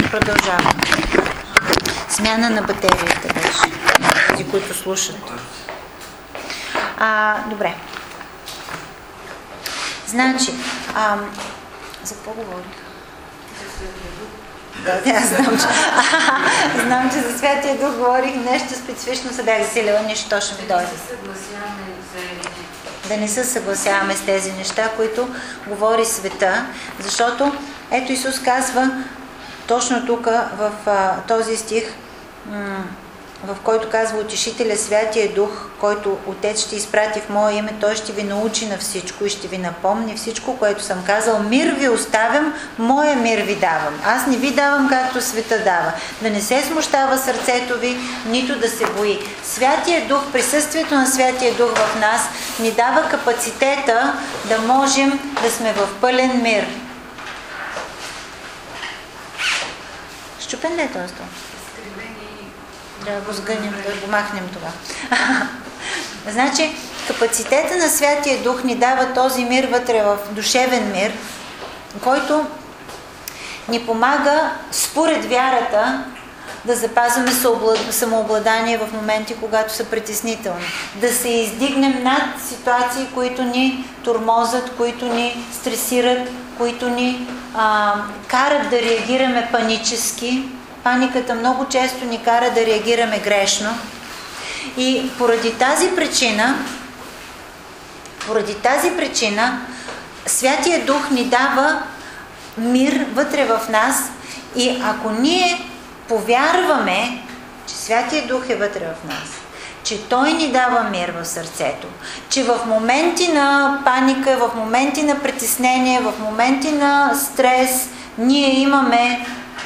Продължаваме. Смяна на батериите беше. Тези, които слушат. Добре. Значи, за какво говорих? Да, аз знам, че за Святия Дух говорих нещо специфично, се бях засилила, нищо то ще ми дойде. Да не се съгласяваме с тези неща, които говори света, защото ето Исус казва точно тук в този стих, в който казва Утешителя, Святия Дух, който Отец ще изпрати в Мое име, Той ще ви научи на всичко и ще ви напомни всичко, което съм казал. Мир ви оставям, Моя мир ви давам. Аз не ви давам както света дава. Да не се смущава сърцето ви, нито да се бои. Святия Дух, присъствието на Святия Дух в нас ни дава капацитета да можем да сме в пълен мир. Щупен ли е този стол? Да го сгънем, да го махнем това. Значи, капацитета на Святия Дух ни дава този мир вътре в душевен мир, който ни помага според вярата да запазваме самообладание в моменти, когато са притеснителни. Да се издигнем над ситуации, които ни тормозят, които ни стресират, които ни карат да реагираме панически. Паниката много често ни кара да реагираме грешно. И поради тази причина, Святия Дух ни дава мир вътре в нас и ако ние повярваме, че Святия Дух е вътре в нас, че Той ни дава мир в сърцето, че в моменти на паника, в моменти на притеснение, в моменти на стрес, ние имаме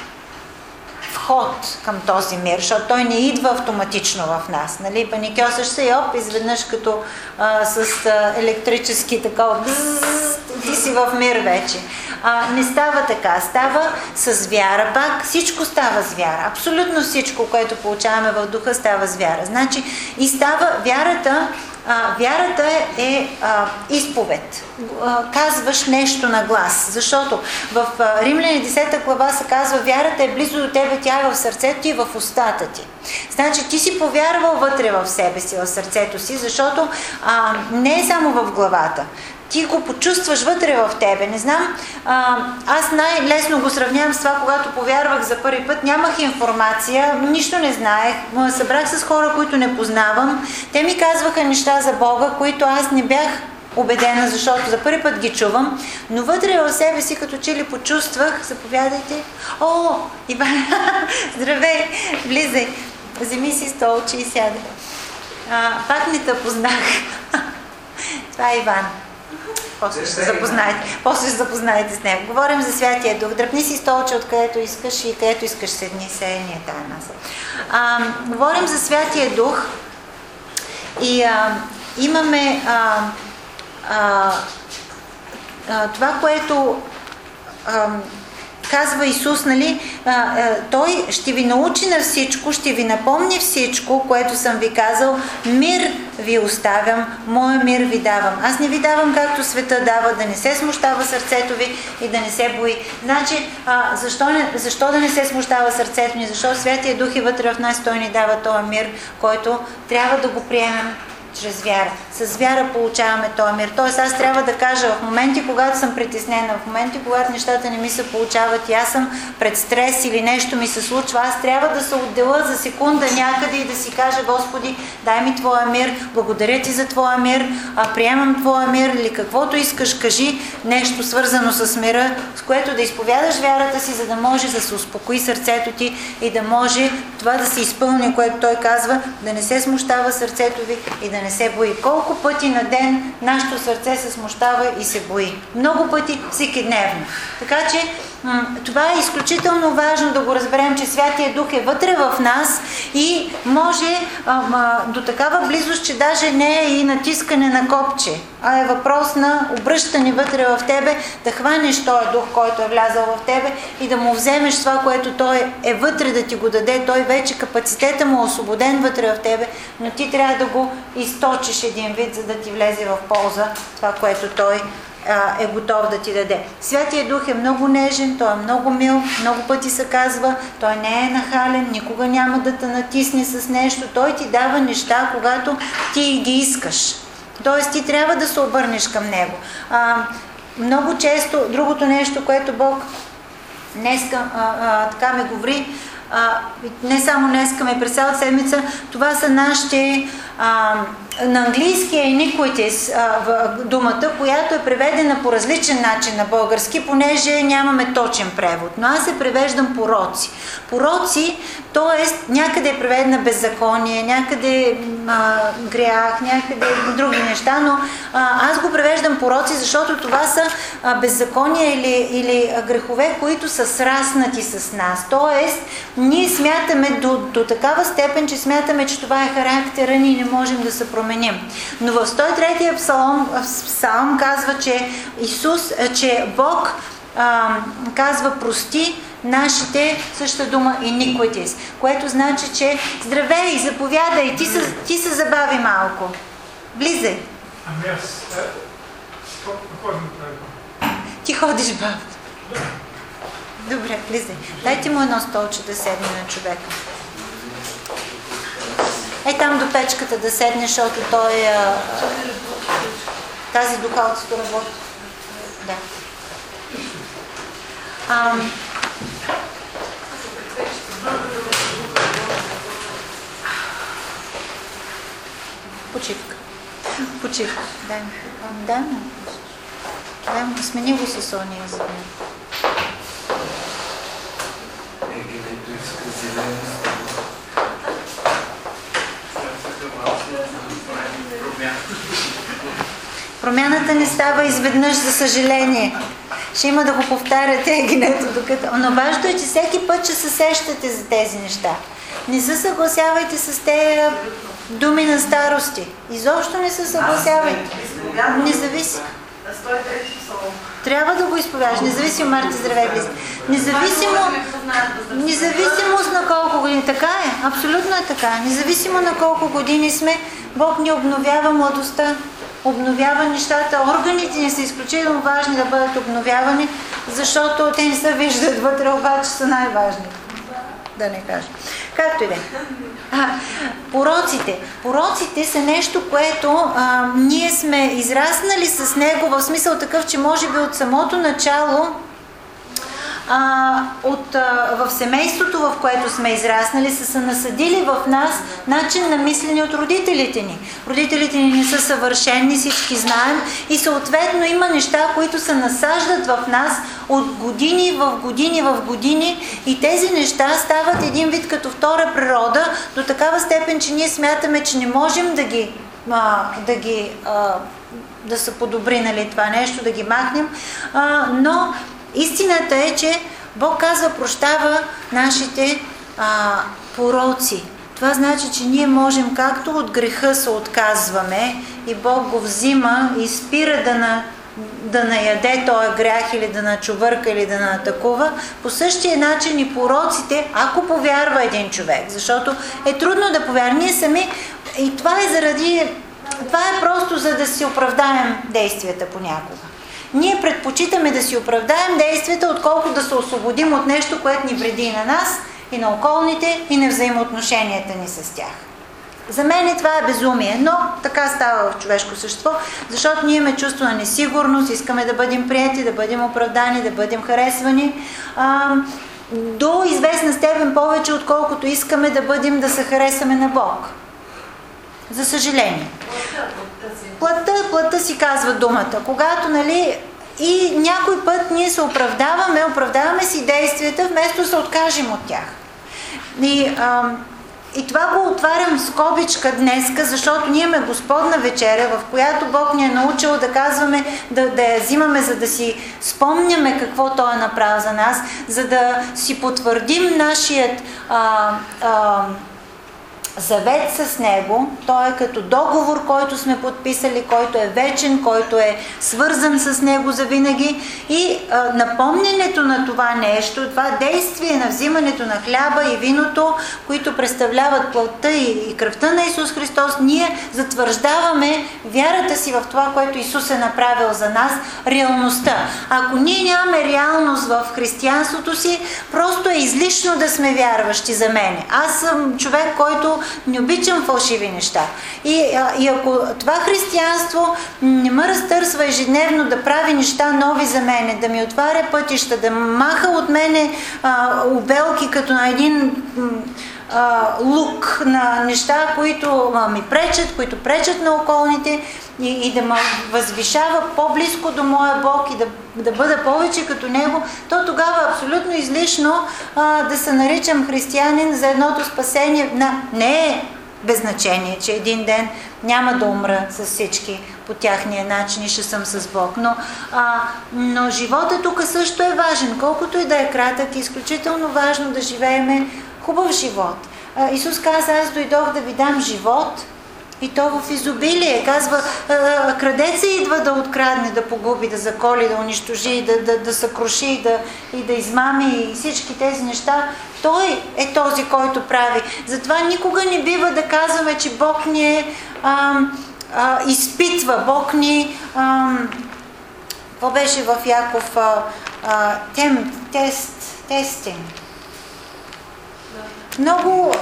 вход към този мир, защото той не идва автоматично в нас. Нали? Паникьосаш се и изведнъж като с електрически такова, ти си в мир вече. Не става така. Става с вяра пак. Всичко става с вяра. Абсолютно всичко, което получаваме в духа, става с вяра. Значи и става вярата. Вярата е изповед. Казваш нещо на глас. Защото в Римляни 10 глава се казва, вярата е близо до тебе, тя е в сърцето ти и в устата ти. Значи ти си повярвал вътре в себе си, в сърцето си, защото не е само в главата. Ти го почувстваш вътре в тебе. Не знам, аз най-лесно го сравнявам с това, когато повярвах за първи път. Нямах информация, нищо не знаех. Събрах с хора, които не познавам. Те ми казваха неща за Бога, които аз не бях убедена, защото за първи път ги чувам. Но вътре в себе си, като че ли почувствах, заповядайте. О, Иван, здравей, влизай. Вземи си столче и сядай. Пак не те познах. Това е Иван. После ще се запознаете с него. Говорим за Святия Дух. Дръпни си столче откъдето искаш и където искаш седни. Седни е тая маса. Говорим за Святия Дух и имаме това, което казва Исус, нали, Той ще ви научи на всичко, ще ви напомни всичко, което съм ви казал. Мир ви оставям, Моя мир ви давам. Аз не ви давам както света дава, да не се смущава сърцето ви и да не се бои. Значи, защо да не се смущава сърцето ни? Защото Святия Дух е вътре в нас, Той ни дава този мир, който трябва да го приемем чрез вяра. С вяра получаваме този мир. Тоест аз трябва да кажа в моменти, когато съм притеснена, в моменти, когато нещата не ми се получават и аз съм пред стрес или нещо ми се случва, аз трябва да се отделя за секунда някъде и да си кажа, Господи, дай ми Твоя мир, благодаря Ти за Твоя мир, приемам Твоя мир или каквото искаш, кажи нещо свързано с мира, с което да изповядаш вярата си, за да може да се успокои сърцето ти и да може това да се изпълни, което Той казва, да не се смущава сърцето ви и да не се бои. Колко пъти на ден нашето сърце се смущава и се бои? Много пъти, всеки дневно. Така че това е изключително важно да го разберем, че Святия Дух е вътре в нас и може до такава близост, че даже не е и натискане на копче, а е въпрос на обръщане вътре в тебе, да хванеш този дух, който е влязъл в тебе и да му вземеш това, което той е вътре да ти го даде. Той вече капацитета му е освободен вътре в тебе, но ти трябва да го източиш един вид, за да ти влезе в полза това, което той е готов да ти даде. Святия Дух е много нежен, той е много мил, много пъти се казва, той не е нахален, никога няма да те натисне с нещо, той ти дава неща, когато ти ги искаш. Тоест ти трябва да се обърнеш към него. Много често, другото нещо, което Бог днеска така ме говори, не само днеска, ме през цялата седмица, това са нашите, на английски е iniquities думата, която е преведена по различен начин на български, понеже нямаме точен превод. Но аз се превеждам пороци. Пороци, т.е. някъде е преведена беззаконие, някъде грях, някъде други неща, но аз го превеждам пороци, защото това са беззакония или грехове, които са сраснати с нас. Т.е. ние смятаме до такава степен, че смятаме, че това е характера ни и не можем да се променим. Но в 103-я псалм казва, че че Бог казва прости нашите, същата дума iniquities, което значи, че здравей, заповядай, ти се забави малко. Влизай. Ами аз ходим бавно. Ти ходиш бавно. Добре, влизай. Дайте му едно столче да седне на човека. Там до печката да седне, защото той тази духалцето работи. Да. Почивка. Дай му. Смени го с ония за мен. Промяната не става изведнъж, за съжаление. Ще има да го повтаряте егенето докато... Но важно е, че всеки път ще се сещате за тези неща. Не се съгласявайте с тези думи на старости. Изобщо не се съгласявайте. Независимо. Трябва да го изповядаш. Независимо, Марта, здравей, близо. Независимост на колко години. Така е. Абсолютно е така. Независимо на колко години сме, Бог ни обновява младостта. Обновява нещата. Органите ни са изключително важни да бъдат обновявани, защото те не се виждат вътре, обаче са най-важни. Да не кажа. Както и да. Пороците са нещо, което ние сме израснали с него, в смисъл такъв, че може би от самото начало в семейството, в което сме израснали, са насъдили в нас начин на мислене от родителите ни. Родителите ни не са съвършени, всички знаем, и съответно има неща, които се насаждат в нас от години в години и тези неща стават един вид като втора природа, до такава степен, че ние смятаме, че не можем да се подобри, нали, това нещо, да ги махнем, но истината е, че Бог казва, прощава нашите пороци. Това значи, че ние можем, както от греха се отказваме и Бог го взима и спира да наяде този грях или да начувърка или да натакува, по същия начин и пороците, ако повярва един човек, защото е трудно да повярва. Ние сами, и това е просто за да си оправдаем действията понякога. Ние предпочитаме да си оправдаем действията, отколкото да се освободим от нещо, което ни вреди и на нас, и на околните, и на взаимоотношенията ни с тях. За мен това е безумие, но така става в човешко същество, защото ние имаме чувство на несигурност, искаме да бъдем приети, да бъдем оправдани, да бъдем харесвани, до известна степен повече, отколкото искаме да се харесаме на Бог. За съжаление. Плътта си казва думата. Когато, нали, и някой път ние се оправдаваме си действията, вместо да се откажем от тях. И това го отварям в скобичка днеска, защото ние имаме Господна вечеря, в която Бог ни е научил да казваме, да я взимаме, за да си спомняме какво Той е направил за нас, за да си потвърдим нашият завет с Него, той е като договор, който сме подписали, който е вечен, който е свързан с Него завинаги и напомненето на това нещо, това действие на взимането на хляба и виното, които представляват плътта и кръвта на Исус Христос, ние затвърждаваме вярата си в това, което Исус е направил за нас, реалността. Ако ние нямаме реалност в християнството си, просто е излишно да сме вярващи за мене. Аз съм човек, който не обичам фалшиви неща. И ако това християнство не ме разтърсва ежедневно да прави неща нови за мене, да ми отваря пътища, да маха от мене обелки като на един лук на неща, които ми пречат, които пречат на околните и да ме възвишава по-близко до моя Бог и да бъда повече като Него, то тогава е абсолютно излишно да се наричам християнин за едното спасение. Не е без значение, че един ден няма да умра с всички по тяхния начин и ще съм с Бог. Но животът тук също е важен. Колкото и да е кратък, е изключително важно да живееме хубав живот. Исус каза, аз дойдох да ви дам живот и то в изобилие. Казва, крадеца идва да открадне, да погуби, да заколи, да унищожи, да съкруши, и да измами и всички тези неща. Той е този, който прави. Затова никога не бива да казваме, че Бог ни изпитва. Бог ни... какво беше в Яков? Тестинг. Много,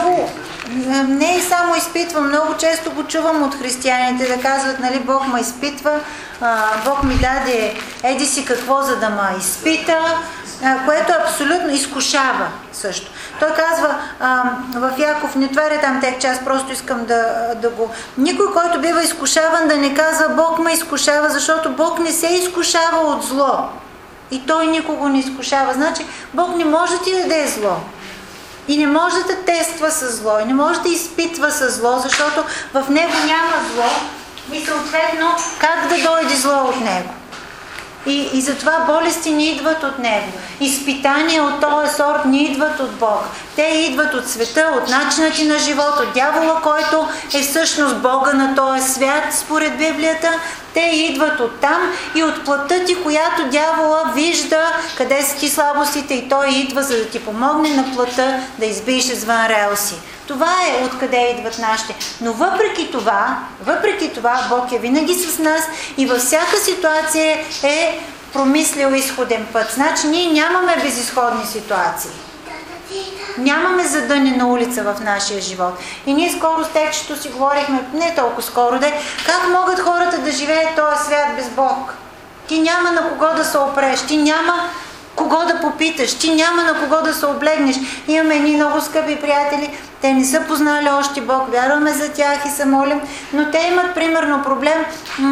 не и само изпитвам, много често го чувам от християните да казват, нали, Бог ме изпитва, Бог ми даде еди си какво, за да ме изпита, което абсолютно изкушава също. Той казва в Яков, не отваря там тек, че аз просто искам да го... Никой, който бива изкушаван, да не казва Бог ме изкушава, защото Бог не се изкушава от зло. И Той никого не изкушава. Значи Бог не може да ти даде зло. И не може да тества със зло, и не може да изпитва със зло, защото в него няма зло и съответно как да дойде зло от него. И затова болести не идват от него. Изпитания от този сорт не идват от Бог. Те идват от света, от начина ти на живот, от дявола, който е всъщност Бога на този свят, според Библията. Те идват от там и от плътта ти, която дявола вижда къде са ти слабостите и той идва, за да ти помогне на плътта да избиеш извън релси. Това е откъде идват нашите. Но въпреки това, Бог е винаги с нас и във всяка ситуация е промислил изходен път. Значи ние нямаме безизходни ситуации. Нямаме задънена улица в нашия живот. И ние скоро с текчето си говорихме, не толкова скоро, как могат хората да живеят този свят без Бог? Ти няма на кого да се опреш, ти няма кого да попиташ, ти няма на кого да се облегнеш. Имаме едни много скъпи приятели, те не са познали още Бог, вярваме за тях и се молим, но те имат примерно проблем,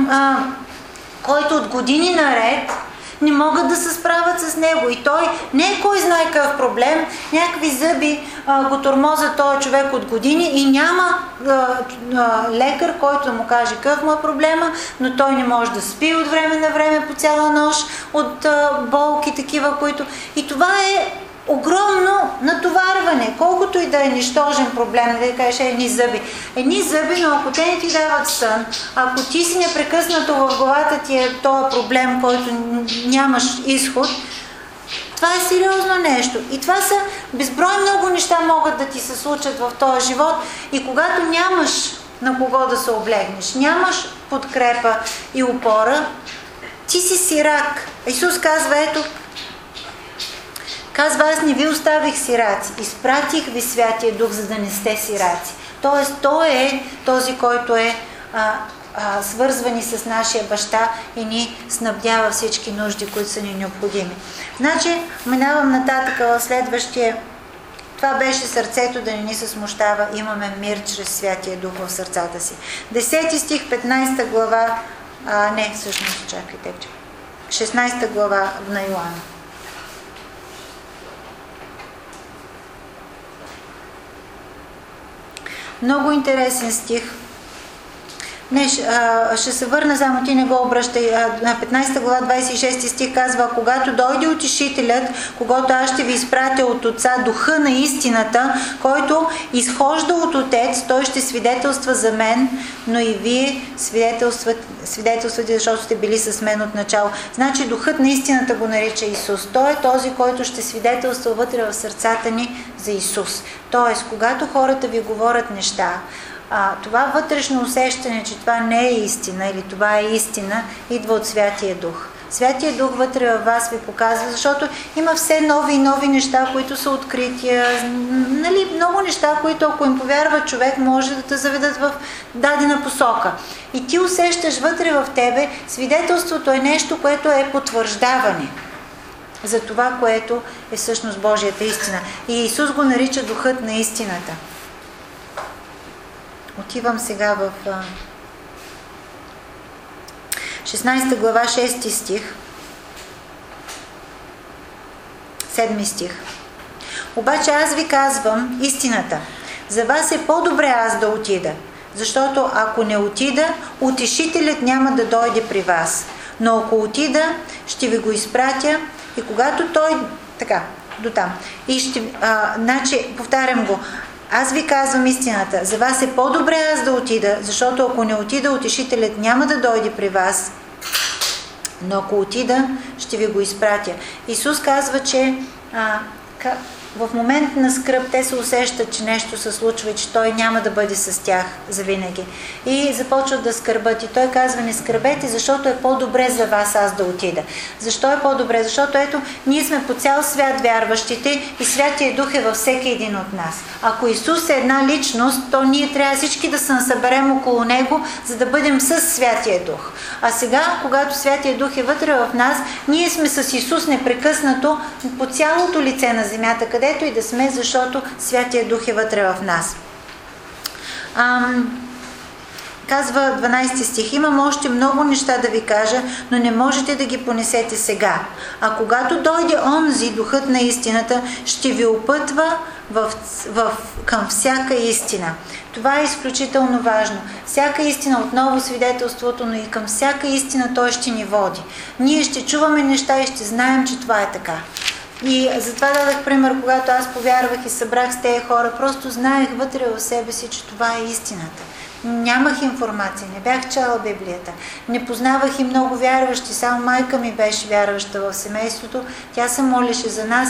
който от години наред не могат да се справят с него. И той не е кой знае какъв проблем, някакви зъби го тормоза този човек от години и няма лекар, който да му каже какъв му е проблема, но той не може да спи от време на време по цяла нощ от болки такива, които... И това е огромно натоварване, колкото и да е нищожен проблем, да кажеш едни зъби. Едни зъби, но ако те не ти дават сън, ако ти си непрекъснато в главата ти е този проблем, който нямаш изход, това е сериозно нещо. И това са безброй много неща могат да ти се случат в този живот и когато нямаш на кого да се облегнеш, нямаш подкрепа и опора, ти си сирак. Исус казва, ето, аз не ви оставих сираци, изпратих ви Святия Дух, за да не сте сираци. Тоест, Той е този, който е свързвани с нашия баща и ни снабдява всички нужди, които са ни необходими. Значи, минавам нататък в следващия. Това беше сърцето да не ни се смущава. Имаме мир чрез Святия Дух в сърцата си. 10 стих, 15 глава, чакайте, 16 глава на Йоанна. Много интересен стих. Не, ще се върна, само ти не го обръщай. На 15 глава 26 стих казва: когато дойде утешителят, когато аз ще ви изпратя от Отца, духа на истината, който изхожда от Отец, той ще свидетелства за мен, но и вие свидетелствате, защото сте били с мен от начало. Значи духът на истината го нарича Исус. Той е този, който ще свидетелства вътре в сърцата ни за Исус. Тоест, когато хората ви говорят неща, това вътрешно усещане, че това не е истина или това е истина, идва от Святия Дух. Святия Дух вътре във вас ви показва, защото има все нови и нови неща, които са открития, нали, много неща, които ако им повярва човек, може да те заведат в дадена посока. И ти усещаш вътре в тебе, свидетелството е нещо, което е потвърждаване за това, което е всъщност Божията истина. И Исус го нарича духът на истината. Отивам сега в 16 глава 6 стих, 7 стих. Обаче аз ви казвам истината. За вас е по-добре аз да отида, защото ако не отида, утешителят няма да дойде при вас. Но ако отида, ще ви го изпратя и когато той... Така, до там. И ще... значи, повтарям го. Аз ви казвам истината. За вас е по-добре аз да отида, защото ако не отида, утешителят няма да дойде при вас. Но ако отида, ще ви го изпратя. Исус казва, че в момент на скръб те се усещат, че нещо се случва и че Той няма да бъде с тях завинаги. И започват да скърбат. И Той казва: не скърбете, защото е по-добре за вас аз да отида. Защо е по-добре? Защото ето, ние сме по цял свят вярващите и Святия Дух е във всеки един от нас. Ако Исус е една личност, то ние трябва всички да се насъберем около Него, за да бъдем с Святия Дух. А сега, когато Святия Дух е вътре в нас, ние сме с Исус непрекъснато по цялото лице на земята, където и да сме, защото Святия Дух е вътре в нас. Казва 12 стих: имам още много неща да ви кажа, но не можете да ги понесете сега. А когато дойде онзи, духът на истината, ще ви опътва към всяка истина. Това е изключително важно. Всяка истина, отново свидетелството, но и към всяка истина той ще ни води. Ние ще чуваме неща и ще знаем, че това е така. И затова дадах пример, когато аз повярвах и събрах с тези хора, просто знаех вътре в себе си, че това е истината. Нямах информация, не бях чела Библията, не познавах и много вярващи, само майка ми беше вярваща в семейството, тя се молеше за нас.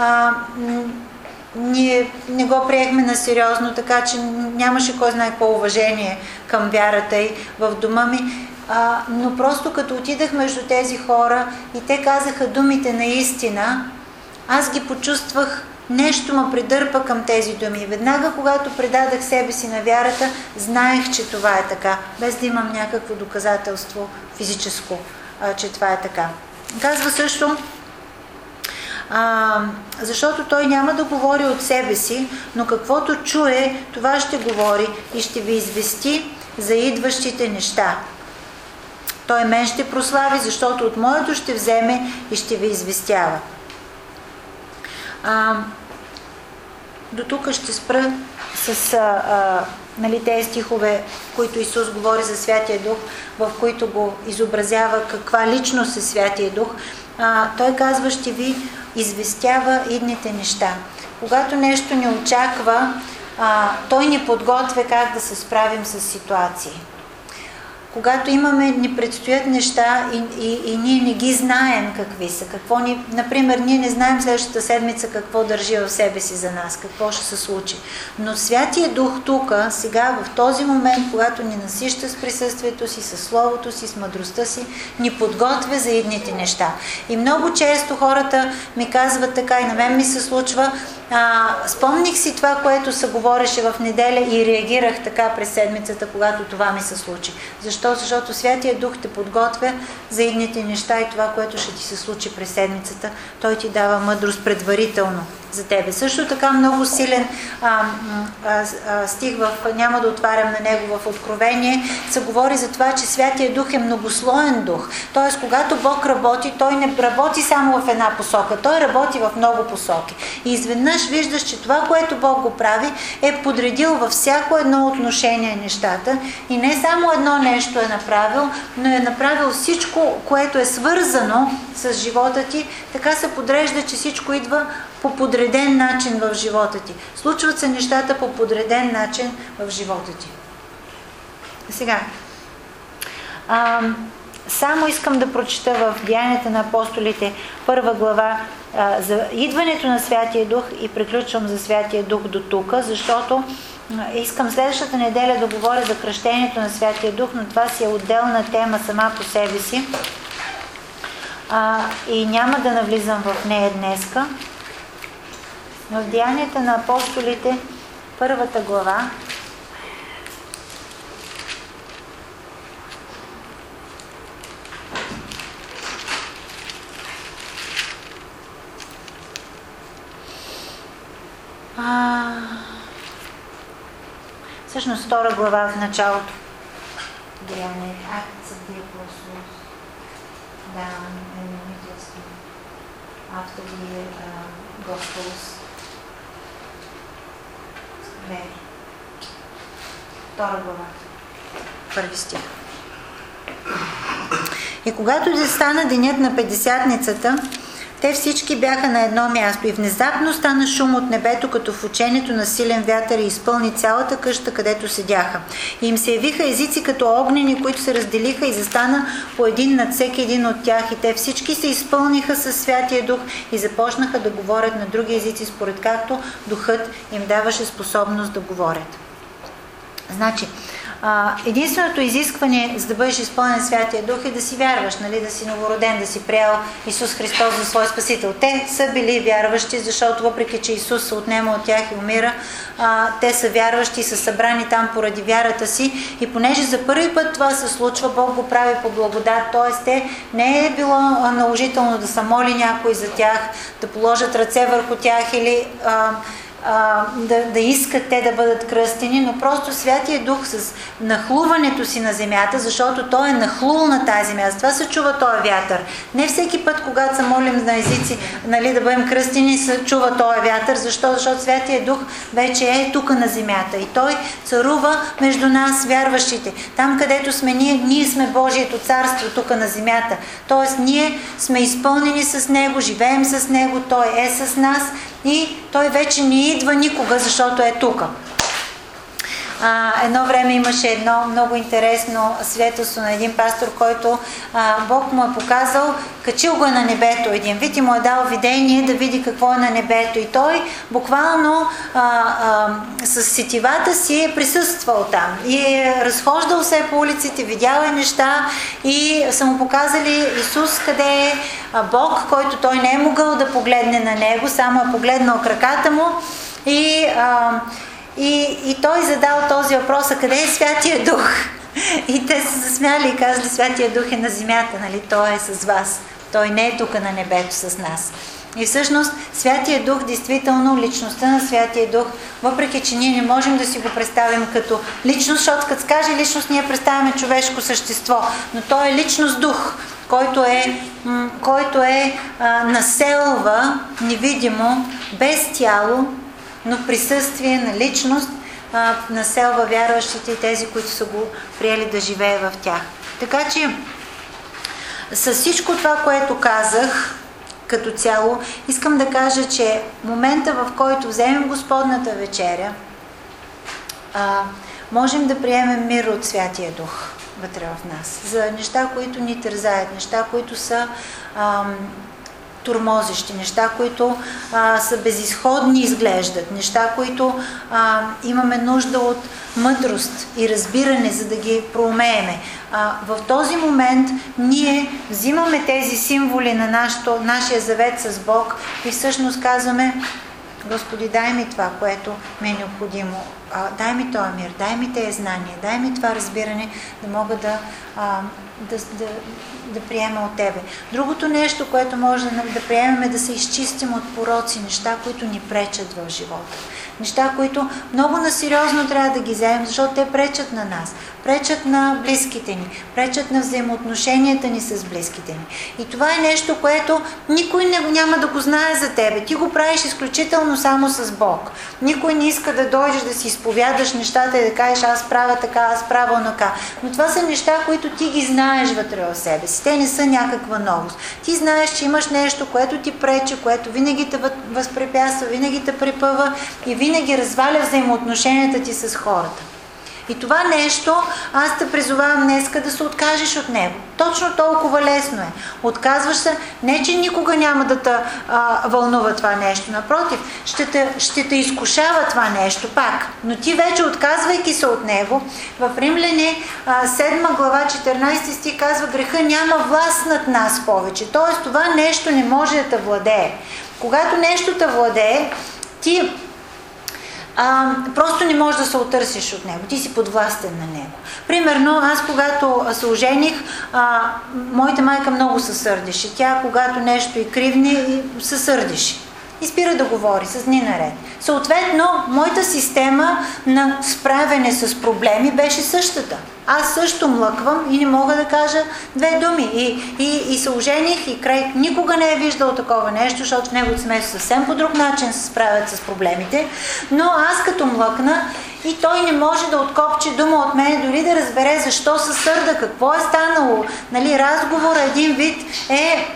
Ние не го приехме на сериозно, така че нямаше кой знае какво уважение към вярата й в дома ми. Но просто като отидах между тези хора и те казаха думите на истина, аз ги почувствах, нещо ме придърпа към тези думи. Веднага, когато предадах себе си на вярата, знаех, че това е така, без да имам някакво доказателство физическо, че това е така. Казва също, защото той няма да говори от себе си, но каквото чуе, това ще говори и ще ви извести за идващите неща. Той мен ще прослави, защото от моето ще вземе и ще ви известява. До тук ще спра с тези стихове, в които Исус говори за Святия Дух, в които го изобразява каква личност е Святия Дух. Той казва: ще ви известява идните неща. Когато нещо ни очаква, той ни подготвя как да се справим с ситуации. Когато ни предстоят неща и ние не ги знаем какви са, например, ние не знаем следващата седмица какво държи в себе си за нас, какво ще се случи. Но Святия Дух тук, сега, в този момент, когато ни насища с присъствието си, с Словото си, с мъдростта си, ни подготвя за идните неща. И много често хората ми казват така, и на мен ми се случва, спомних си това, което се говореше в неделя и реагирах така през седмицата, когато това ми се случи. Защо? Защото Святия Дух те подготвя за идните неща и това, което ще ти се случи през седмицата. Той ти дава мъдрост предварително, за тебе. Също така много силен стих, няма да отварям на него, в Откровение, се говори за това, че Святия Дух е многослоен дух. Тоест, когато Бог работи, той не работи само в една посока, той работи в много посоки. И изведнъж виждаш, че това, което Бог го прави, е подредил във всяко едно отношение нещата и не само едно нещо е направил, но е направил всичко, което е свързано с живота ти, така се подрежда, че всичко идва по подреден начин в живота ти. Случват се нещата по подреден начин в живота ти. Сега, само искам да прочета в Деянията на апостолите 1 глава за идването на Святия Дух и приключвам за Святия Дух до тук, защото искам следващата неделя да говоря за кръщението на Святия Дух, но това си е отделна тема сама по себе си и няма да навлизам в нея днеска. Но в Деянията на апостолите, 1 глава, всъщност 2 глава в началото. Деяния, Acts of the Apostles, down in the New Testament, after the Gospels. Не. 2 глава. 1 стих. И когато да стана денят на Петдесятницата, те всички бяха на едно място и внезапно стана шум от небето, като в учението на силен вятър и изпълни цялата къща, където седяха. И им се явиха езици като огнени, които се разделиха и застана по един над всеки един от тях. И те всички се изпълниха със Святия Дух и започнаха да говорят на други езици, според както Духът им даваше способност да говорят. Значи, единственото изискване, за да бъдеш изпълнен Святия Дух, е да си вярваш, нали? Да си новороден, да си приял Исус Христос за свой Спасител. Те са били вярващи, защото въпреки, че Исус се отнема от тях и умира, те са вярващи и са събрани там поради вярата си. И понеже за първи път това се случва, Бог го прави по благодат, т.е. те не е било наложително да са моли някой за тях, да положат ръце върху тях или да искат те да бъдат кръстени, но просто Святия Дух с нахлуването си на земята, защото Той е нахлул на тази земя. Това се чува този вятър. Не всеки път, когато се молим на езици, нали, да бъдем кръстени, се чува този вятър. Защо? Защото Святия Дух вече е тук на земята и Той царува между нас, вярващите. Там, където сме ние сме Божието царство тук на земята. Тоест, ние сме изпълнени с Него, живеем с Него, Той е с нас и Той вече не идва никога, защото е тук. Едно време имаше едно много интересно свидетелство на един пастор, който Бог му е показал, качил го е на небето един вид и му е дал видение да види какво е на небето. И той буквално с сетивата си е присъствал там и е разхождал се по улиците, видял е неща и са му показали Исус къде е, Бог, който той не е могъл да погледне на него, само е погледнал краката му и той задал този въпрос: а къде е Святия Дух? И те се засмяли и казали: Святия Дух е на земята, нали? Той е с вас. Той не е тук на небето с нас. И всъщност Святия Дух, действително личността на Святия Дух, въпреки че ние не можем да си го представим като личност, защото като скаже личност, ние представяме човешко същество, но той е личност дух, който населва невидимо, без тяло, но в присъствие на личност населва вярващите и тези, които са го приели да живее в тях. Така че с всичко това, което казах като цяло, искам да кажа, че момента, в който вземем Господната вечеря, можем да приемем мир от Святия Дух вътре в нас. За неща, които ни тързаят, неща, които са тормозещи, неща, които са безизходни изглеждат, неща, които имаме нужда от мъдрост и разбиране, за да ги проумееме. В този момент ние взимаме тези символи на нашия завет с Бог и всъщност казваме: Господи, дай ми това, което ми е необходимо. дай ми този мир, дай ми тези знания, дай ми това разбиране, да мога да приема от тебе. Другото нещо, което може да приемем, е да се изчистим от пороци, неща, които ни пречат в живота. Неща, които много насериозно трябва да ги вземем, защото те пречат на нас, пречат на близките ни, пречат на взаимоотношенията ни с близките ни. И това е нещо, което никой няма да го знае за тебе. Ти го правиш изключително само с Бог. Никой не иска да дойдеш да си изповядаш нещата и да кажеш аз правя така, аз правя онака. Но това са неща, които ти ги знаеш вътре в себе си. Те не са някаква новост. Ти знаеш, че имаш нещо, което ти пречи, което винаги те възпрепятства, винаги те препъва и винаги разваля взаимоотношенията ти с хората. И това нещо, аз те призовавам днеска да се откажеш от него. Точно толкова лесно е. Отказваш се, не че никога няма да те вълнува това нещо. Напротив, ще те изкушава това нещо пак. Но ти вече, отказвайки се от него, в Римляне 7 глава 14 стих казва: греха няма власт над нас повече. Тоест това нещо не може да те владее. Когато нещо те владее, ти просто не можеш да се отърсиш от него. Ти си подвластен на него. Примерно, аз когато се ожених, моята майка много се сърдеше. Тя, когато нещо и кривне, се сърдеше. И спира да говори с дни наред. Съответно, моята система на справяне с проблеми беше същата. Аз също млъквам и не мога да кажа две думи. И се ожених и Крейг никога не е виждал такова нещо, защото в неговото семейство съвсем по друг начин се справят с проблемите. Но аз като млъкна и той не може да откопче дума от мен, дори да разбере защо се сърда, какво е станало. Нали, разговор един вид е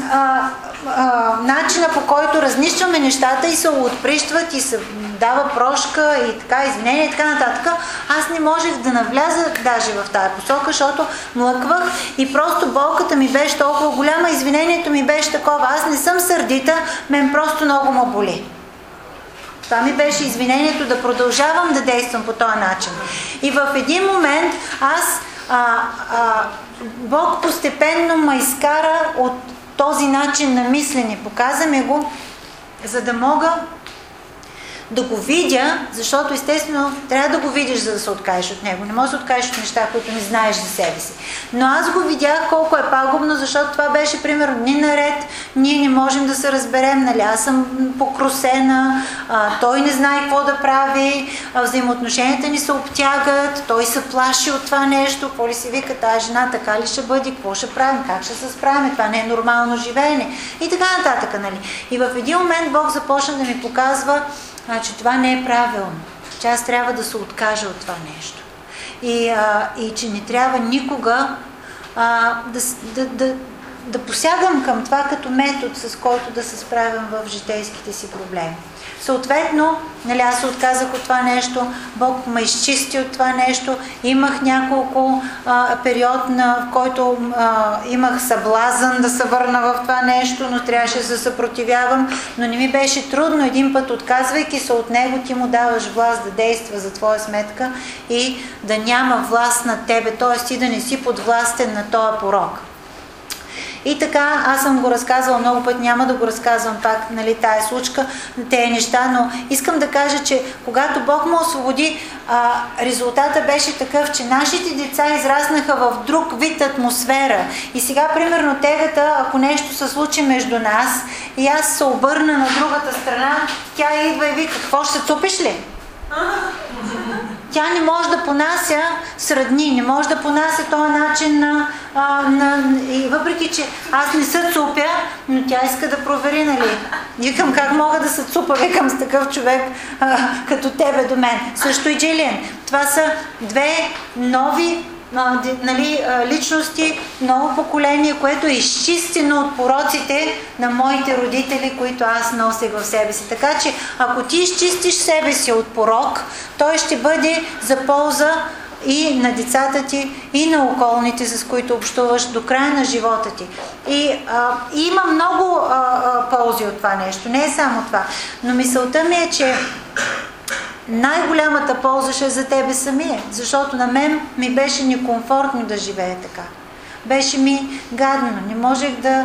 начина, по който разнищваме нещата и се отприщват и се дава прошка и така, извинения и така нататък. Аз не можех да навляза даже в тази посока, защото млъквах и просто болката ми беше толкова голяма, извинението ми беше такова. Аз не съм сърдита, мен просто много ме боли. Това ми беше извинението да продължавам да действам по този начин. И в един момент Бог постепенно ме изкара от този начин на мислене. Показа ми го, за да мога да го видя, защото естествено трябва да го видиш, за да се откажеш от него. Не можеш да се откажеш от неща, които не знаеш за себе си. Но аз го видях колко е пагубно, защото това беше, примерно, дни наред. Ние не можем да се разберем, нали? Аз съм покрусена, той не знае какво да прави, взаимоотношенията ни се обтягат, той се плаши от това нещо, какво ли си вика, тази жена така ли ще бъде, какво ще правим, как ще се справим, това не е нормално живеене и така нататък, нали? И в един момент Бог започна да ми показва, че това не е правилно, че аз трябва да се откажа от това нещо. И че не трябва никога да посягам към това като метод, с който да се справям в житейските си проблеми. Съответно, нали, аз се отказах от това нещо, Бог ме изчисти от това нещо, имах няколко период, в който имах съблазън да се върна в това нещо, но трябваше да се съпротивявам, но не ми беше трудно. Един път, отказвайки се от него, ти му даваш власт да действа за твоя сметка и да няма власт над тебе, т.е. ти да не си подвластен на този порок. И така, аз съм го разказвала много път, няма да го разказвам пак, нали, тая случка, тези неща, но искам да кажа, че когато Бог ме освободи, резултата беше такъв, че нашите деца израснаха в друг вид атмосфера. И сега, примерно, тегата, ако нещо се случи между нас и аз се обърна на другата страна, тя идва и вика: какво, ще се цупиш ли? Тя не може да понася сродни, не може да понася този начин и въпреки, че аз не се цупя, но тя иска да провери, нали. Викам, как мога да се цупа, викам, с такъв човек като тебе до мен. Също и Джилиан. Това са две нови личности, ново поколение, което е изчистено от пороците на моите родители, които аз носех в себе си. Така че, ако ти изчистиш себе си от порок, той ще бъде за полза и на децата ти, и на околните, с които общуваш до края на живота ти. И има много ползи от това нещо, не е само това. Но мисълта ми е, че най-голямата полза ще е за тебе самия, защото на мен ми беше некомфортно да живея така. Беше ми гадно, не можех да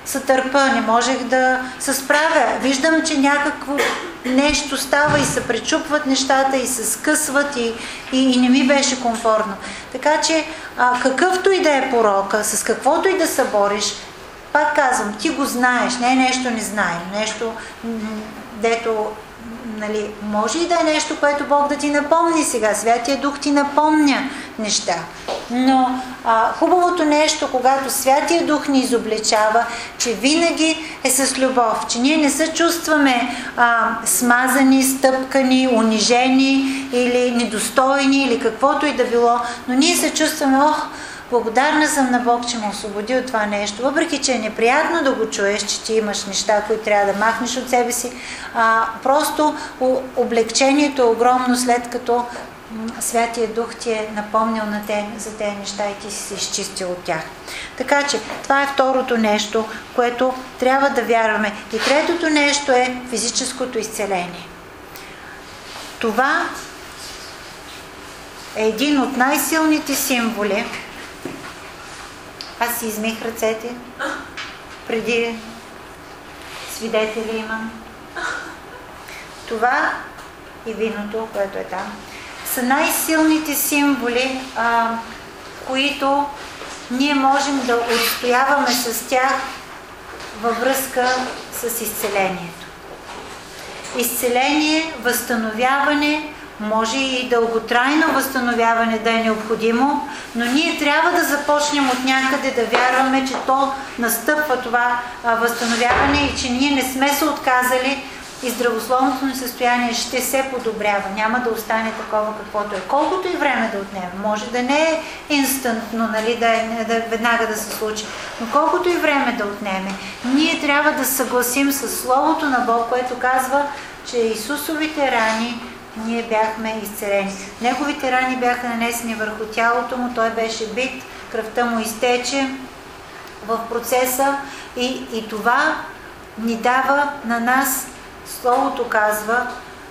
се търпа, не можех да се справя. Виждам, че някакво нещо става и се пречупват нещата и се скъсват и не ми беше комфортно. Така че какъвто и да е порока, с каквото и да се бориш, пак казвам, ти го знаеш, не е нещо не знаем, нещо, дето, нали, може и да е нещо, което Бог да ти напомни сега. Святия Дух ти напомня неща. Но хубавото нещо, когато Святия Дух ни изобличава, че винаги е с любов, че ние не се чувстваме смазани, стъпкани, унижени или недостойни или каквото и да било, но ние се чувстваме, благодарна съм на Бог, че ме освободи от това нещо, въпреки че е неприятно да го чуеш, че ти имаш неща, които трябва да махнеш от себе си. Просто облегчението е огромно, след като Святия Дух ти е напомнил за тези неща и ти си се изчистил от тях. Така че това е второто нещо, което трябва да вярваме. И третото нещо е физическото изцеление. Това е един от най-силните символи. Аз си измих ръцете, преди свидетели имам. Това и виното, което е там, са най-силните символи, които ние можем да отстояваме с тях във връзка с изцелението. Изцеление, възстановяване, може и дълготрайно възстановяване да е необходимо, но ние трябва да започнем от някъде да вярваме, че то настъпва това възстановяване и че ние не сме се отказали и здравословното ни състояние ще се подобрява. Няма да остане такова каквото е. Колкото и време да отнеме. Може да не е инстантно, нали, да веднага да се случи, но колкото и време да отнеме, ние трябва да съгласим с Словото на Бог, което казва, че Исусовите рани ние бяхме изцелени. Неговите рани бяха нанесени върху тялото му, той беше бит, кръвта му изтече в процеса и това ни дава на нас, Словото казва,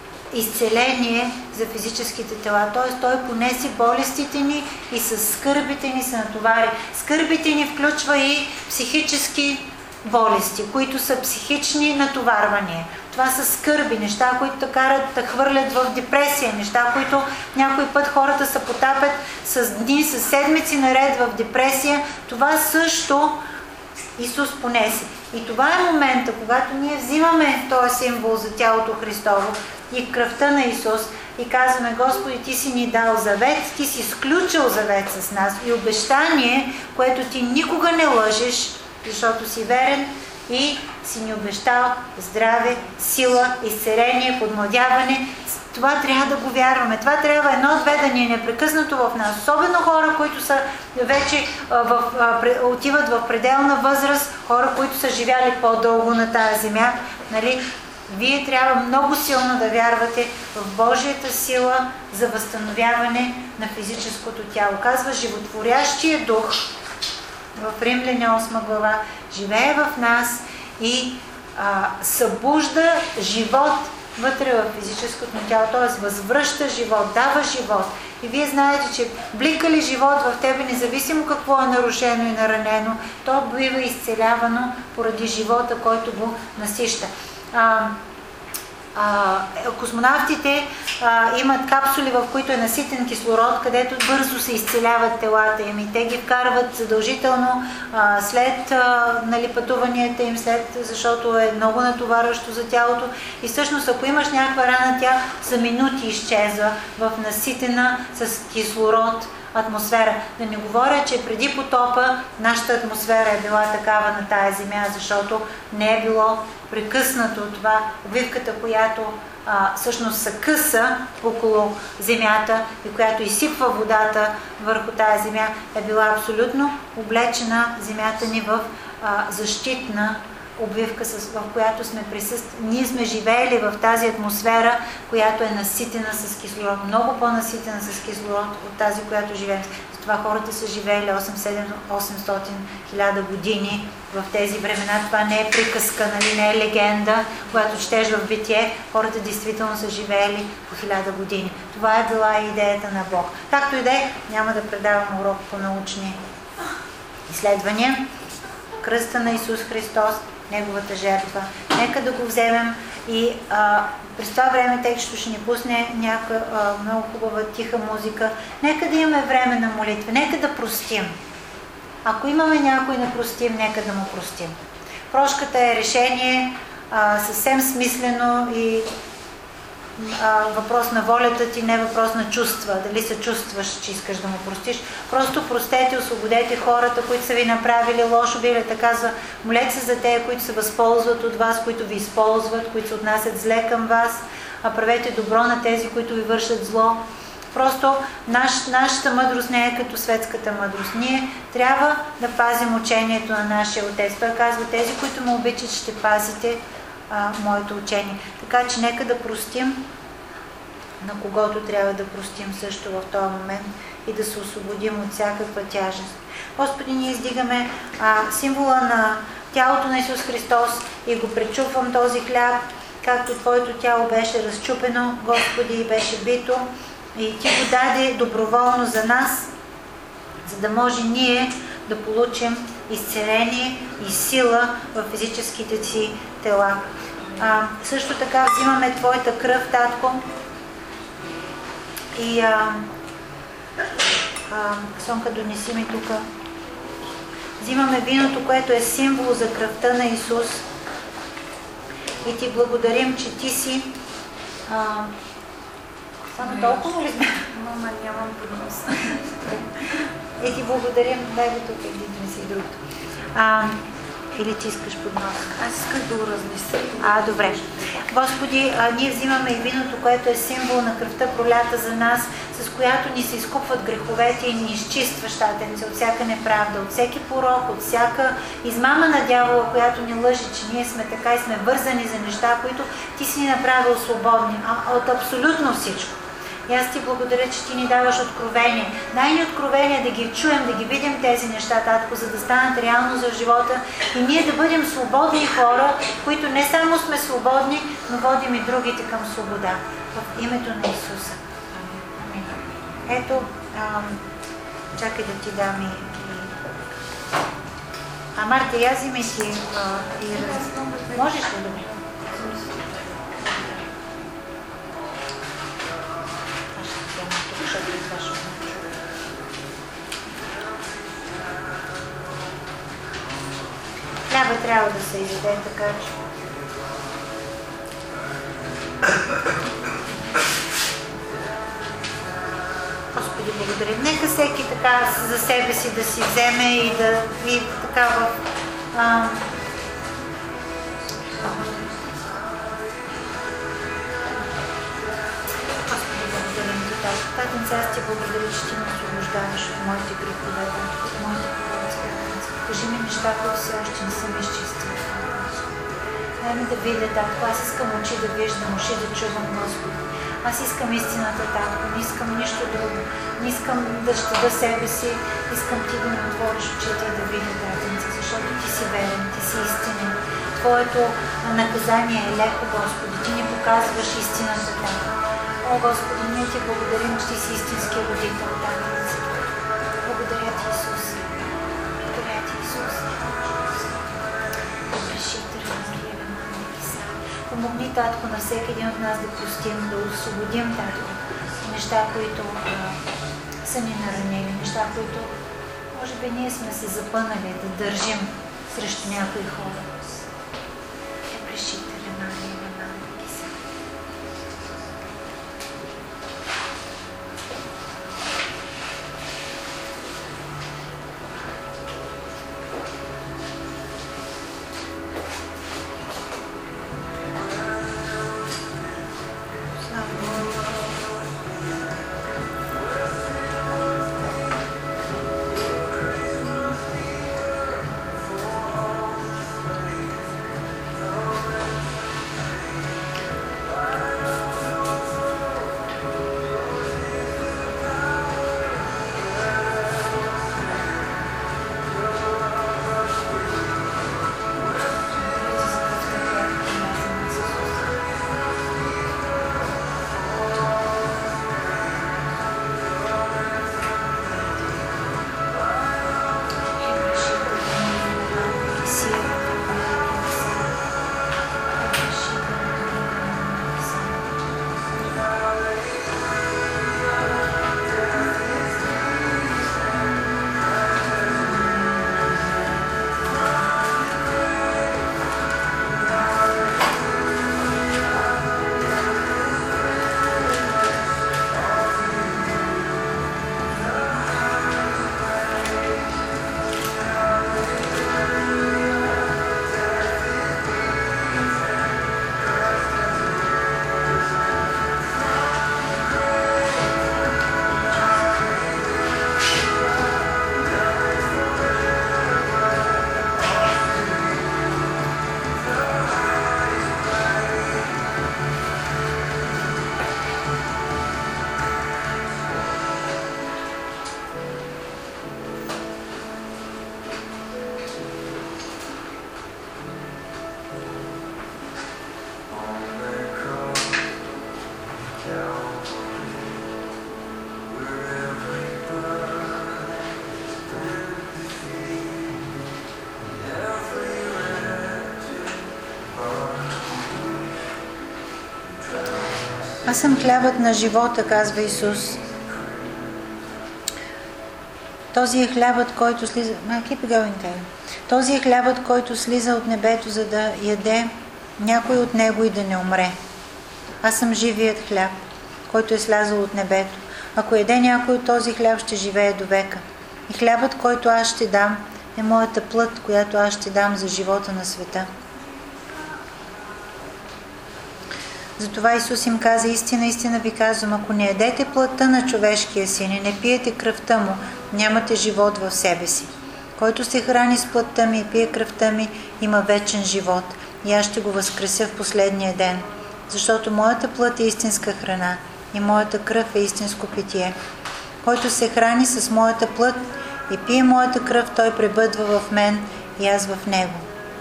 изцеление за физическите тела. Т.е. той понеси болестите ни и с скърбите ни се натовари. Скърбите ни включва и психически болести, които са психични натоварвания. Това са скърби, неща, които те карат да хвърлят в депресия, неща, които някой път хората се потапят с дни, с седмици наред в депресия. Това също Исус понесе. И това е момента, когато ние взимаме този символ за тялото Христово и кръвта на Исус и казваме: Господи, Ти си ни дал завет, Ти си сключил завет с нас и обещание, което Ти никога не лъжеш, защото си верен и си ни обещал здраве, сила, изцеление, подмладяване. Това трябва да го вярваме. Това трябва едно-две да ни е непрекъснато в нас. Особено хора, които са вече отиват в пределна възраст, хора, които са живяли по-дълго на тази земя. Нали? Вие трябва много силно да вярвате в Божията сила за възстановяване на физическото тяло. Казва, животворящия дух в Римляне 8 глава живее в нас и събужда живот вътре в физическото тяло, т.е. възвръща живот, дава живот. И вие знаете, че блика ли живот в тебе, независимо какво е нарушено и наранено, то бива изцелявано поради живота, който го насища. Космонавтите имат капсули, в които е наситен кислород, където бързо се изцеляват телата им и те ги вкарват задължително след пътуванията им, защото е много натоварващо за тялото. И всъщност, ако имаш някаква рана, тя за минути изчезва в наситена с кислород атмосфера. Да не говоря, че преди потопа нашата атмосфера е била такава на тая земя, защото не е било прекъснато това. Обвивката, която всъщност се къса около земята и която изсипва водата върху тая земя, е била абсолютно облечена земята ни в защитна обвивка, в която сме присъствали. Ние сме живеели в тази атмосфера, която е наситена с кислород, много по-наситена с кислород от тази, която живеем. Затова хората са живеели 800-1000 години в тези времена. Това не е приказка, нали, не е легенда, която четеш в Битие. Хората действително са живеели по 1000 години. Това е била идеята на Бог. Както и да е, няма да предавам урок по научни изследвания. кръста на Исус Христос, Неговата жертва. Нека да го вземем и през това време текстото ще ни пусне някаква много хубава тиха музика. Нека да имаме време на молитва, нека да простим. Ако имаме някой да простим, нека да му простим. Прошката е решение съвсем смислено и въпрос на волята ти, не въпрос на чувства. Дали се чувстваш, че искаш да му простиш. Просто простете, освободете хората, които са ви направили лошо. Библията казва, молете се за тези, които се възползват от вас, които ви използват, които се отнасят зле към вас. Правете добро на тези, които ви вършат зло. Просто нашата мъдрост не е като светската мъдрост. Ние трябва да пазим учението на нашия Отец. Той казва, тези, които ме обичат, ще пазите моето учение. Така че нека да простим на когото трябва да простим също в този момент и да се освободим от всякаква тяжест. Господи, ние издигаме символа на тялото на Исус Христос и го пречупвам този хляб, както Твоето тяло беше разчупено, Господи, и беше бито. И Ти го даде доброволно за нас, за да може ние да получим изцеление и сила в физическите си тела. Също така взимаме Твоята кръв, Татко, и Сонка, донеси ми тук. Взимаме виното, което е символ за кръвта на Исус, и Ти благодарим, че Ти си само толкова ли сме? Мама, нямам поднос. И Ти благодарим, дай го тук, един си другото. Или Ти искаш поднос? Аз исках да го разнеса. Добре. Господи, ние взимаме и виното, което е символ на кръвта, пролята за нас, с която ни се изкупват греховете и ни изчистваш, Татенце, от всяка неправда, от всеки порок, от всяка измама на дявола, която ни лъжи, че ние сме така и сме вързани за неща, които Ти си ни направил свободни, от абсолютно всичко. И аз Ти благодаря, че Ти ни даваш откровение. Дай ни откровение да ги чуем, да ги видим тези неща, Татко, за да станат реално за живота и ние да бъдем свободни хора, които не само сме свободни, но водим и другите към свобода. В името на Исуса. Амин. Ето, чакай да Ти дам и... Марта, я вземи си Можеш ли да ми? Хляба трябва да се изяде, така че... Господи, благодаря. Нека всеки така за себе си да си вземе и да ви така в... Господи, благодарим Ти, Татенце, аз Ти благодаря, че Ти ме освобождаваш от моите грехове, от моите поръци. Кажи ми неща, които все още не съм изчистила. Дай ми да видя, Татко. Аз искам очи да виждам, уши да чувам, Господи. Аз искам истината, Татко. Не искам нищо друго. Не искам да щада себе си. Искам Ти да ми отвориш очите и да видя, Татенце, защото Ти си верен, Ти си истинен. Твоето наказание е леко, Господи. Ти ни показваш истината, Татко. О, Господи, ние Ти благодарим, че Ти си истински родител, Татенце. Благодаря Ти, Исус. Благодаря Ти, Исус. Помогни, Татко, на всеки един от нас да простим, да освободим, Татко, неща, които са ни наранили, неща, които може би ние сме се запънали да държим срещу някои хора. Аз съм хлябът на живота, казва Исус. Този е хлябът, който слиза... Този е хлябът, който слиза от небето, за да яде някой от него и да не умре. Аз съм живият хляб, който е слязал от небето. Ако яде някой от този хляб, ще живее до века. И хлябът, който аз ще дам, е моята плът, която аз ще дам за живота на света. Затова Исус им каза: истина, истина ви казвам, ако не ядете плътта на човешкия син и не пиете кръвта му, нямате живот в себе си. Който се храни с плътта ми и пие кръвта ми, има вечен живот, и аз ще го възкреся в последния ден. Защото моята плът е истинска храна и моята кръв е истинско питие. Който се храни с моята плът и пие моята кръв, той пребъдва в мен и аз в него.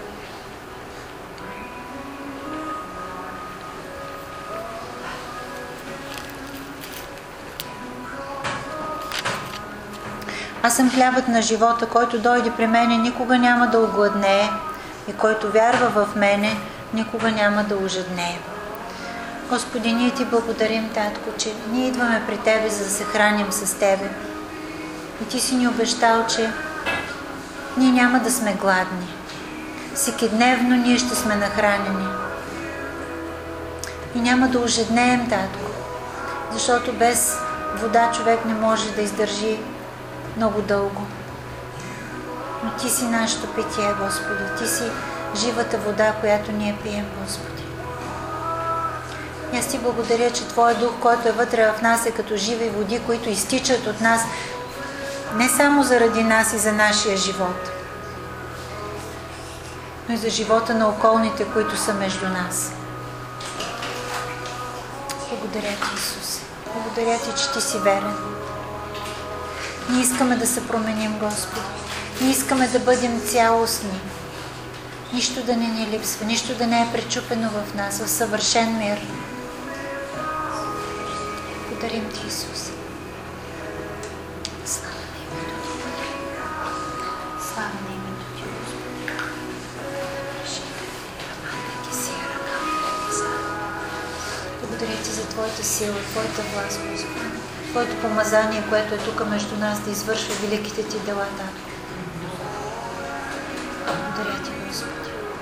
Аз съм хлябът на живота, който дойде при мене, никога няма да огладнее, и който вярва в мене, никога няма да ожеднее. Господи, ние Ти благодарим, Татко, че ние идваме при Тебе, за да се храним с Тебе. И Ти си ни обещал, че ние няма да сме гладни. Всекидневно ние ще сме нахранени. И няма да ожеднеем, Татко, защото без вода човек не може да издържи много дълго. Но Ти си нашето питие, Господи. Ти си живата вода, която ние пием, Господи. И аз Ти благодаря, че Твой дух, който е вътре в нас, е като живи води, които изтичат от нас не само заради нас и за нашия живот, но и за живота на околните, които са между нас. Благодаря Ти, Исус. Благодаря Ти, че Ти си верен. Ние искаме да се променим, Господи. Ние искаме да бъдем цялостни. Нищо да не ни липсва, нищо да не е пречупено в нас, в съвършен мир. Благодарим Ти, Исус. Слава на името Ти. Слава на името Ти, Господи. Благодаря Ти за Твоята сила, Твоята власт, Господи. Твоето помазание, което е тук между нас, да извършва великите Ти дела, Татко. Благодаря Ти, Господи.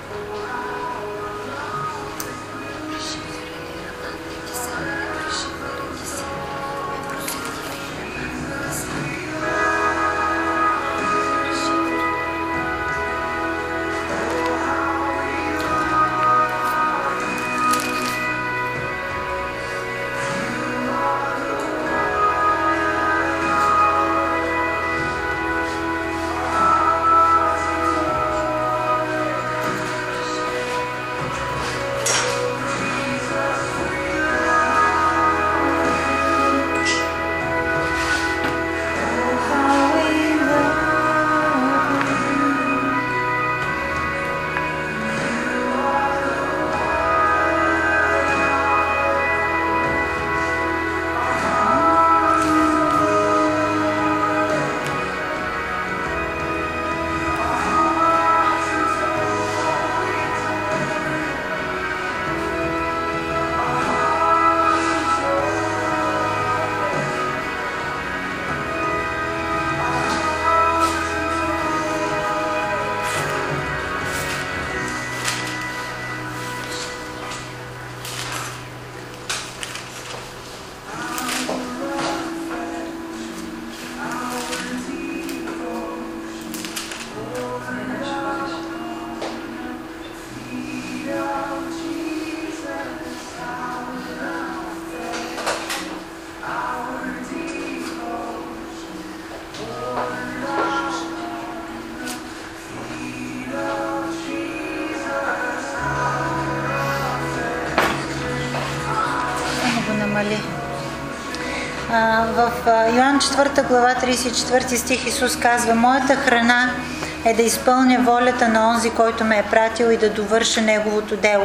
В Йоан 4 глава 34 стих Исус казва: моята храна е да изпълня волята на онзи, който ме е пратил, и да довърша Неговото дело.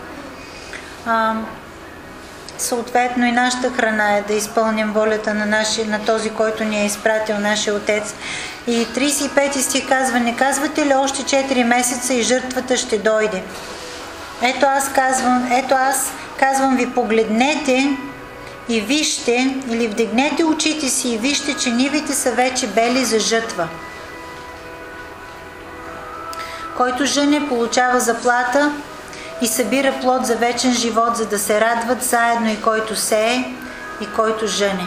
Съответно и нашата храна е да изпълним волята на този, който ни е изпратил, нашия Отец. И 35 стих казва: не казвате ли още 4 месеца и жертвата ще дойде? Ето аз казвам ви, погледнете и вижте, или вдигнете очите си и вижте, че нивите са вече бели за жътва. Който жъне, получава заплата и събира плод за вечен живот, за да се радват заедно и който сее, и който жъне.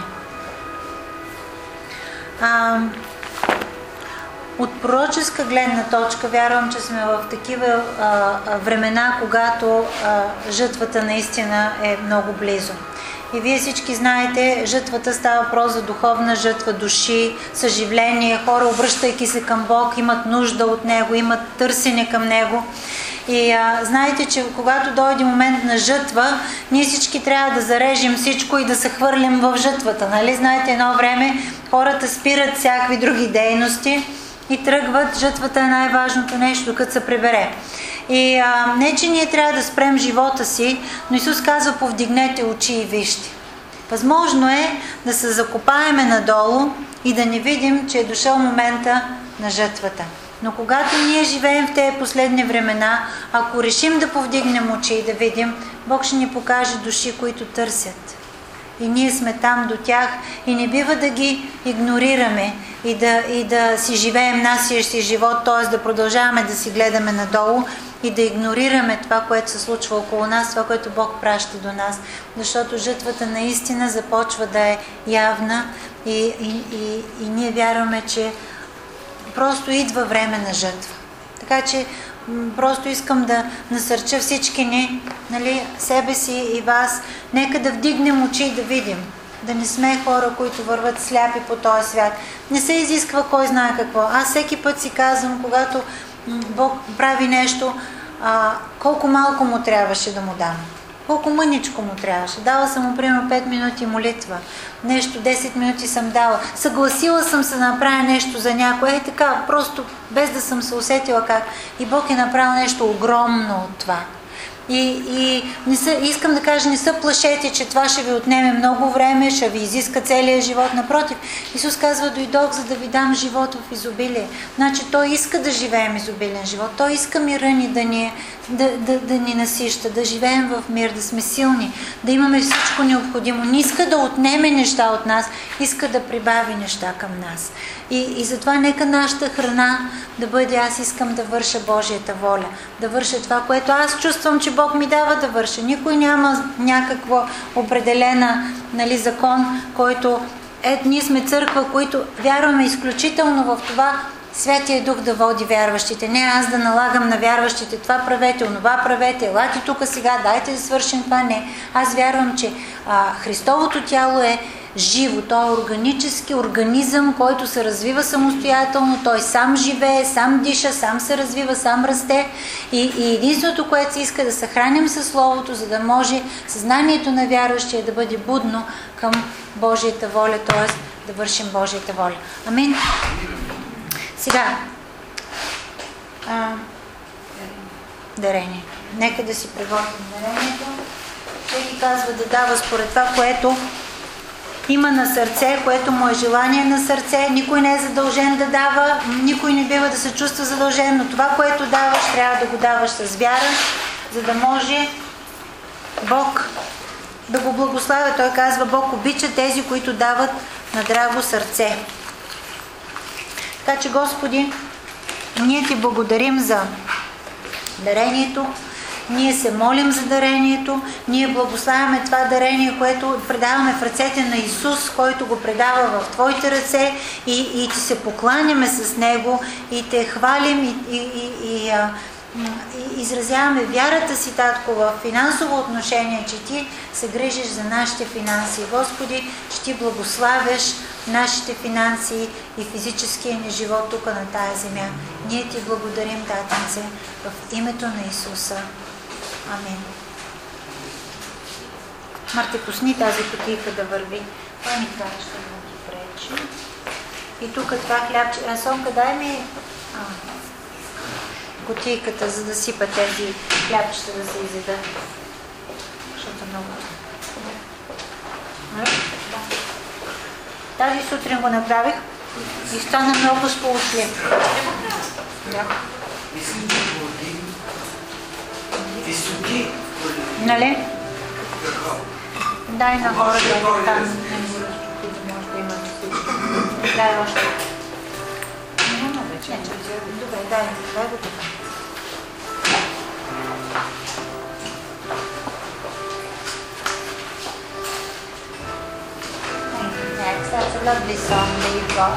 От пророческа гледна точка, вярвам, че сме в такива времена, когато жътвата наистина е много близо. И вие всички знаете, жътвата става въпрос за духовна жътва, души, съживление, хора, обръщайки се към Бог, имат нужда от Него, имат търсене към Него. И знаете, че когато дойде момент на жътва, ние всички трябва да зарежем всичко и да се хвърлим в жътвата. Нали? Знаете, едно време хората спират всякакви други дейности и тръгват. Жътвата е най-важното нещо, докато се прибере. И не, че ние трябва да спрем живота си, но Исус казва: повдигнете очи и вижте. Възможно е да се закопаеме надолу и да не видим, че е дошъл момента на жътвата. Но когато ние живеем в тези последни времена, ако решим да повдигнем очи и да видим, Бог ще ни покаже души, които търсят. И ние сме там до тях и не бива да ги игнорираме и да си живеем нашия си живот, т.е. да продължаваме да си гледаме надолу и да игнорираме това, което се случва около нас, това, което Бог праща до нас. Защото жътвата наистина започва да е явна и ние вярваме, че просто идва време на жътва. Така че просто искам да насърча всички ни, нали, себе си и вас, нека да вдигнем очи и да видим. Да не сме хора, които върват сляпи по този свят. Не се изисква кой знае какво. Аз всеки път си казвам, когато Бог прави нещо, колко малко му трябваше да му дам. Колко мъничко му трябваше. Дала съм му, примерно, 5 минути молитва. Нещо, 10 минути съм дала. Съгласила съм се да направя нещо за някой. Така, просто без да съм се усетила как. И Бог е направил нещо огромно от това. И искам да кажа, не се плашете, че това ще ви отнеме много време, ще ви изиска целия живот. Напротив, Исус казва: дойдох, за да ви дам живот в изобилие. Значи Той иска да живеем изобилен живот. Той иска мира ни да ни насища, да живеем в мир, да сме силни, да имаме всичко необходимо. Не иска да отнеме неща от нас, иска да прибави неща към нас. И затова нека нашата храна да бъде: аз искам да върша Божията воля, да върша това, което аз чувствам, че Бог ми дава да върша. Никой няма някаква определена, нали, закон, който... ние сме църква, които вярваме изключително в това Святия Дух да води вярващите. Не аз да налагам на вярващите: това правете, онова правете, елате тук сега, дайте да свършим това. Не. Аз вярвам, че Христовото тяло е живо. Той е органически организъм, който се развива самостоятелно. Той сам живее, сам диша, сам се развива, сам расте. И единственото, което се иска, да се храним със Словото, за да може съзнанието на вярващия да бъде будно към Божията воля, т.е. да вършим Божията воля. Амин. Сега, дарение. Нека да си приготвим дарението. Всеки казва да дава според това, което има на сърце, което му е желание на сърце. Никой не е задължен да дава, никой не бива да се чувства задължен, но това, което даваш, трябва да го даваш с вяра, за да може Бог да го благославя. Той казва: Бог обича тези, които дават на драго сърце. Така че, Господи, ние Ти благодарим за дарението, ние се молим за дарението, ние благославяме това дарение, което предаваме в ръцете на Исус, който го предава в Твоите ръце, и Ти се покланяме с Него и Те хвалим и изразяваме вярата си, Татко, в финансово отношение, че Ти се грижиш за нашите финанси. Господи, ще Ти благославяш нашите финанси и физическия ни живот тук на тая земя. Ние Ти благодарим, Татенце, в името на Исуса. Амин. Марти, пусни тази кутийка да върви. Това ми крачка да ги пречи. И тук това хлябче. Сонка, дай ми кутийката, за да сипа тези хлябчета да се изядат. Защото много... Тази сутрин го направих и стана много сполучлив. Да. Нали? дай на хората там, не може да има за всички. Дай още. Няма вече. Добре, дай го така. Next, that's a lovely song that you've got.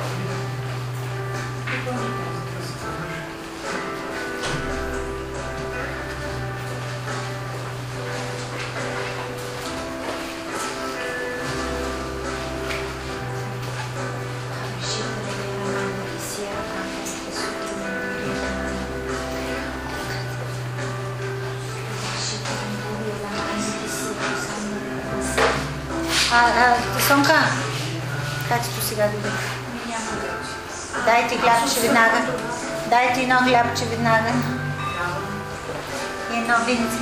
Сонка, качето сега добре. Дай ти хлябче веднага. Дай ти едно хлябче веднага. И едно винце.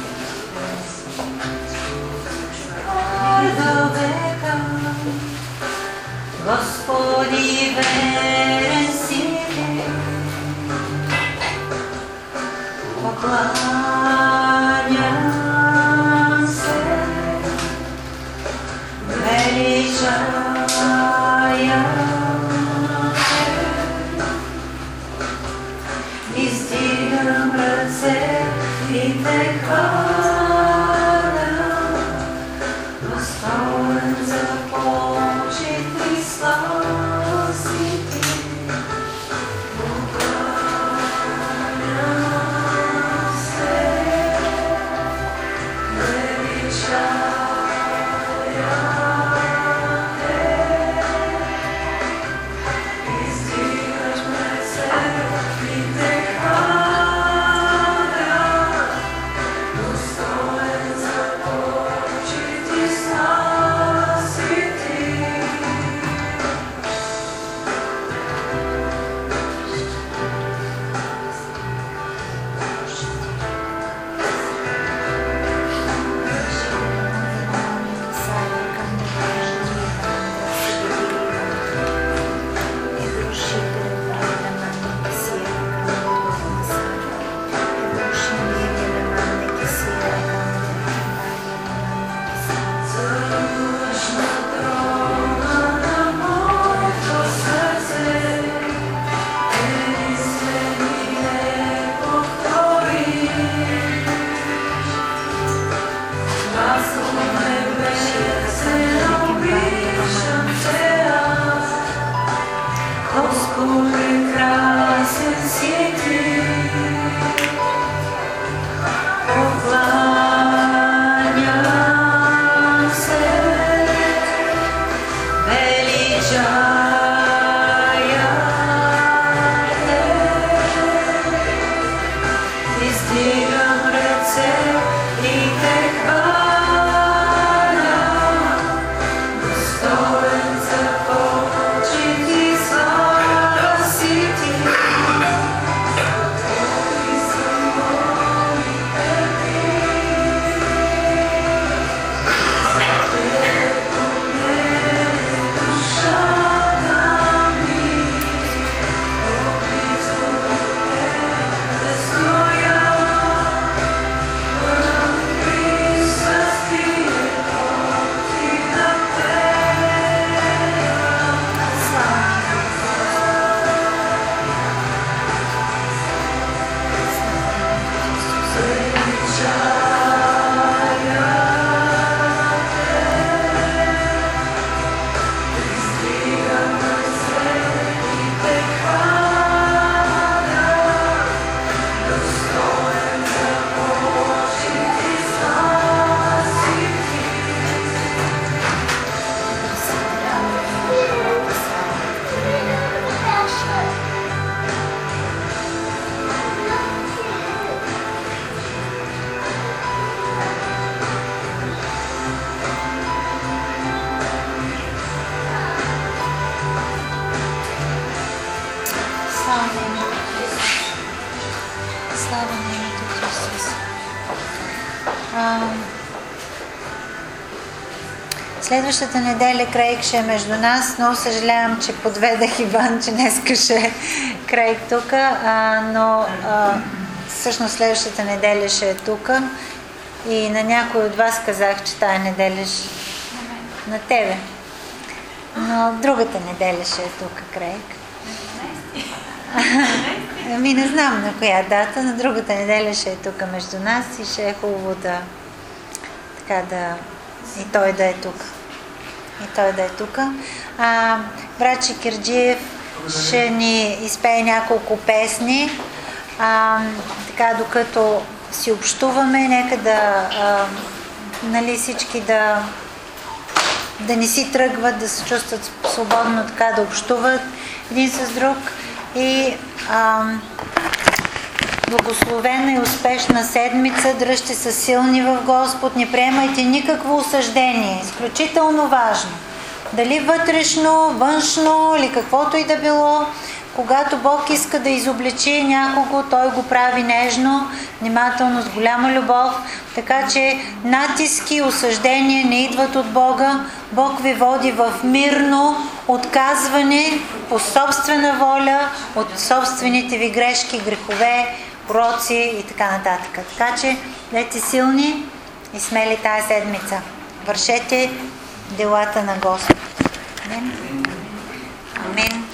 Господи, верен си ти, покланям се, величая те, издигам ръце и те хваля, достоен за почит и слава си ти, покланям се, величая. Следващата неделя Крейг ще е между нас. Много съжалявам, че подведах Иван, че днеска ще е Крейг тук, но всъщност следващата неделя ще е тук и на някой от вас казах, че тая неделя На тебе. Но другата неделя ще е тук, Крейг. Ами не знам на коя дата, на другата неделя ще е тук между нас и ще е хубаво и той да е тук. Братче Кирджиев ще ни изпее няколко песни. Така, докато си общуваме, нека всички да не си тръгват, да се чувстват свободно така да общуват един с друг и благословена и успешна седмица, дръжте се силни в Господ, не приемайте никакво осъждение, изключително важно. Дали вътрешно, външно или каквото и да било, когато Бог иска да изобличи някого, Той го прави нежно, внимателно, с голяма любов, така че натиски и осъждения не идват от Бога. Бог ви води в мирно отказване по собствена воля от собствените ви грешки, грехове, пороци и така нататък. Така че бъдете силни и смели тази седмица. Вършете делата на Господ. Амин. Амин.